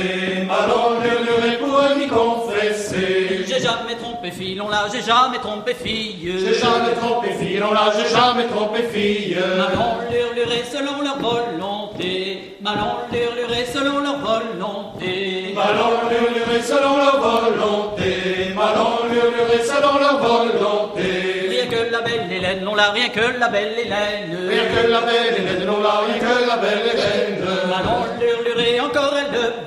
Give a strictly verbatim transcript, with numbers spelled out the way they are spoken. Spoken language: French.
volonté, mal on hurlerait pour m'y confesser. J'ai jamais trompé fille, on l'a, j'ai jamais trompé fille. J'ai jamais trompé fille, on l'a, j'ai jamais trompé fille. Mal on hurlerait selon leur volonté, mal on hurlerait selon leur volonté. Mal on hurlerait selon leur volonté, mal on hurlerait selon leur volonté. Rien que la belle Hélène, on l'a, rien que la belle Hélène. Rien que la belle Hélène, on l'a, rien que la belle Hélène. Mal on hurlerait encore elle